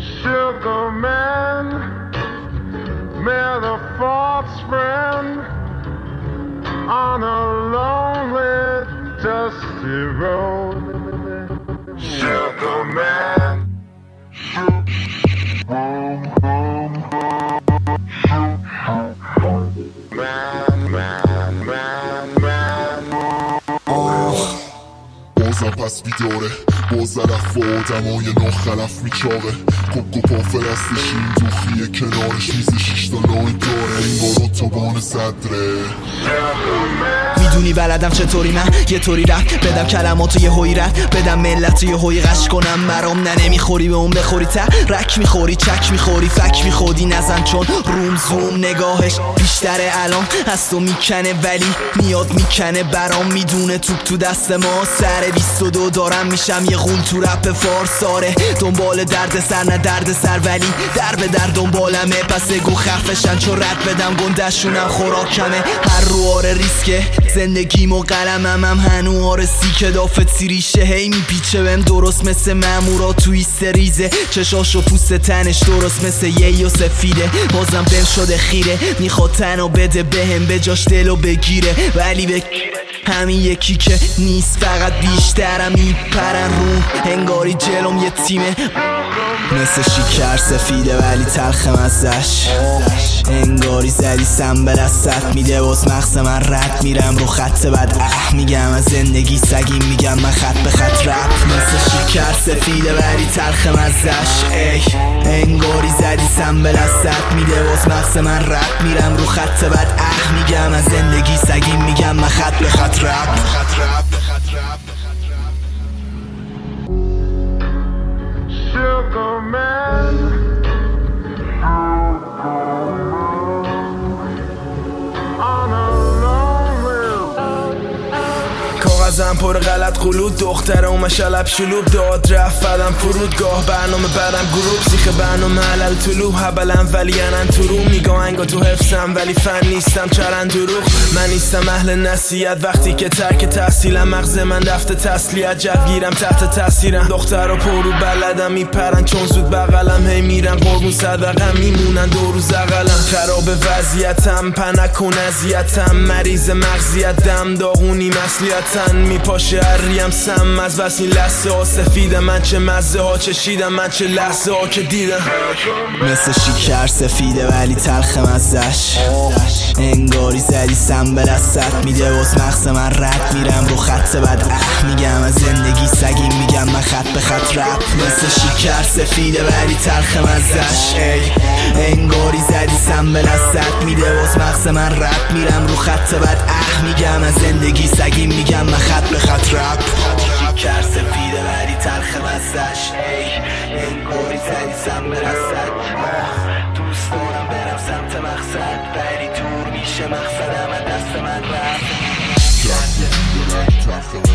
Sugar man, may the false friend on a lonely, dusty road. Sugar man, بازم پس بیداره، باز رفت و آدمای ناخلف میچاره. کوکو فرستشین دوخیه کنارش میز 6 تا لای داره. انگار اتوبان صدره. میدونی بلدم چطوری من یه طوری رفت بدم کلماتو یه هوی رد بدم ملت یه هوی قش کنم مرام نمیخوری به اون بخوری رک میخوری چک میخوری فک میخوردی نزن چون روم زوم نگاهش بیشتره الان از تو میکنه ولی میاد میکنه برام میدونه توپ تو دست ما سر 22 دارم میشم یه غول تو رپ فارساره دنبال درد سر نه درد سر ولی در به در دنبالمه پس گو خفشن چون رد بدم گندشونم خوراکمه هر رو آره ریسکه زندگیم و قلمم هم هنوار سیکه دافت سیریشه هی میپیچه بهم درست مثل مامورا توی سریزه چشاش و پوست تنش درست مثل یه و سفیده بازم بهم شده خیره میخواد تنو بده بهم به جاش دلو بگیره ولی به همین یکی که نیست فقط بیشترم میپرن رو انگاری جلوم یه تیمه مثل شکر سفیده ولی تلخم ازش انگاری زدی سم به دستت میده باز مغز من رد میرم رو خط بعد میگم از زندگی سگیم میگم من خط به خط رپ مثل شکر سفیده ولی تلخم ازش انگاری زدی سم به دستت میده باز مغز من رد میرم رو خط بعد میگم از زندگی سگیم میگم من خط به خط رپ Sugar man, on a کاغذم پر غلط قلود دختره و مشلب شلوب داد رفت بدم فرودگاه برنامه برم گروپ سیخ برنامه علل طلوع هبلم ولی انن تو رو میگاه انگا تو حفظم ولی فن نیستم چرن دروغ من نیستم اهل نصیحت وقتی که ترک تحصیلم مغز من رفته تسلیت جوگیرم تحت تاثیرم دختر و پرو بلدم میپرن چون زود بغلم هی میرن قربون صدقم میمونن دو روز اقلم خراب وضعیتم پنک و نزیتم مریض مغزیتم داغونی مسلیتن میپاشه هریم سم از بس این لحظه ها سفیدم من چه مزه ها چشیدم من چه لحظه ها که دیدم مثل شکر سفیده ولی تلخم ازش انگاری زدی سم به دستت میده باز مغز من رد میرم رو خط بعد میگم از زندگی سگیم میگم من خط به خط رپ مثل شکر سفیده ولی تلخم ازش انگاری زدی سم به دستت میده باز مغز من رد میرم رو خط بعد میگم از زندگی سگیم میگم من خط به خط رپ شکر سفیده ولی تلخم ازش انگاری زدی سم به دستت دوست دارم برم سمت مقصد ولی دور میشه مقصدم از دست من رفت